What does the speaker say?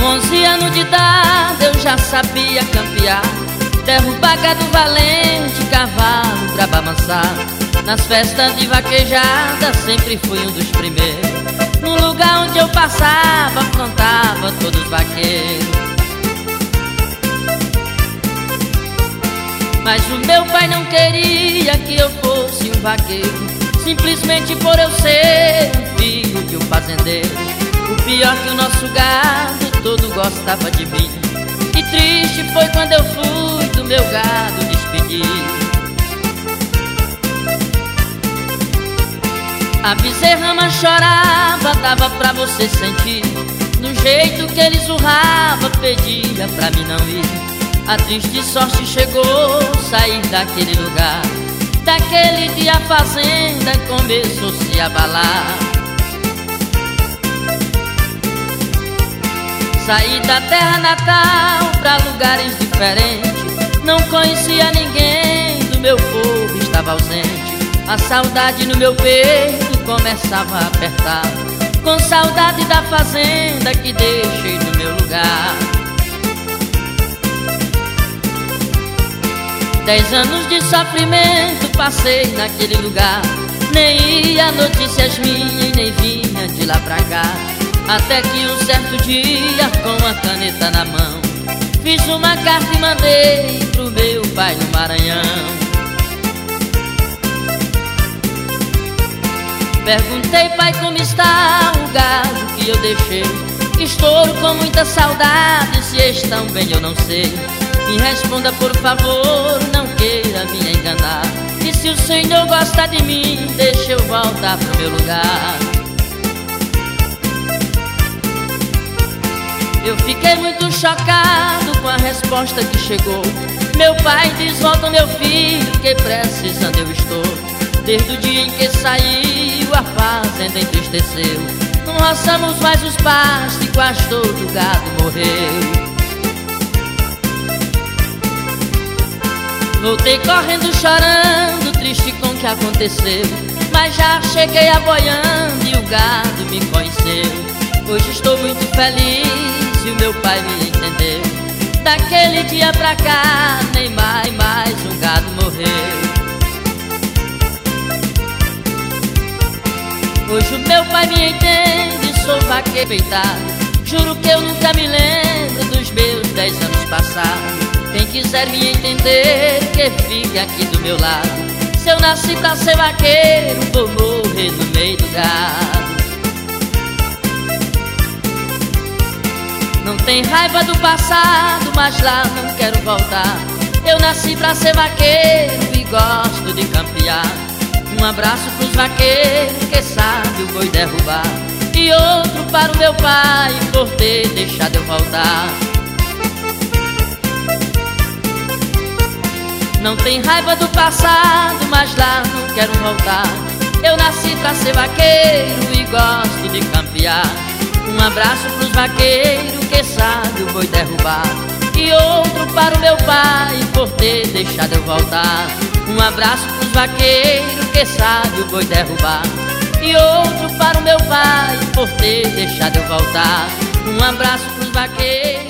11 anos de idade eu já sabia campear, derrubar gado valente, cavalo brabo amansar. Nas festas de vaquejada sempre fui um dos primeiros. No lugar onde eu passava, afrontava todos os vaqueiros. Mas o meu pai não queria que eu fosse um vaqueiro, simplesmente por eu ser um filho de um fazendeiro. O pior que o nosso gado todo gostava de mim, e triste foi quando eu fui do meu gado despedir. A bezerrama chorava, dava pra você sentir, no jeito que ele zurrava, pedia pra mim não ir. A triste sorte chegou, sair daquele lugar. Daquele dia a fazenda começou a se abalar. Saí da terra natal pra lugares diferentes, não conhecia ninguém, do meu povo estava ausente. A saudade no meu peito começava a apertar, com saudade da fazenda que deixei no meu lugar. 10 anos de sofrimento passei naquele lugar, nem ia notícias minhas, nem vinha de lá pra cá. Até que um certo dia, com a caneta na mão, fiz uma carta e mandei pro meu pai no Maranhão. Perguntei, pai, como está o gado que eu deixei? Estou com muita saudade, se estão bem eu não sei. Me responda por favor, não queira me enganar, e se o Senhor gosta de mim, deixa eu voltar pro meu lugar. Eu fiquei muito chocado com a resposta que chegou. Meu pai diz, volta meu filho, que precisando eu estou. Desde o dia em que saiu, a fazenda entristeceu. Não roçamos mais os pastos e quase todo o gado morreu. Voltei correndo chorando, triste com o que aconteceu, mas já cheguei aboiando e o gado me conheceu. Hoje estou muito feliz e o meu pai me entendeu. Daquele dia pra cá, nem mais um gado morreu. Hoje o meu pai me entende, sou vaqueiro peitado. Juro que eu nunca me lembro dos meus 10 anos passados. Quem quiser me entender, que fique aqui do meu lado. Se eu nasci pra ser vaqueiro, vou morrer no meio do gado. Não tem raiva do passado, mas lá não quero voltar. Eu nasci pra ser vaqueiro e gosto de campear. Um abraço pros vaqueiros que sabe o boi derrubar, e outro para o meu pai por ter deixado eu voltar. Não tem raiva do passado, mas lá não quero voltar. Eu nasci pra ser vaqueiro e gosto de campear. Um abraço pros vaqueiros que sabe o boi derrubar, e outro para o meu pai por ter deixado eu voltar. Um abraço pros vaqueiros que sabe o boi derrubar, e outro para o meu pai por ter deixado eu voltar. Um abraço pros vaqueiros.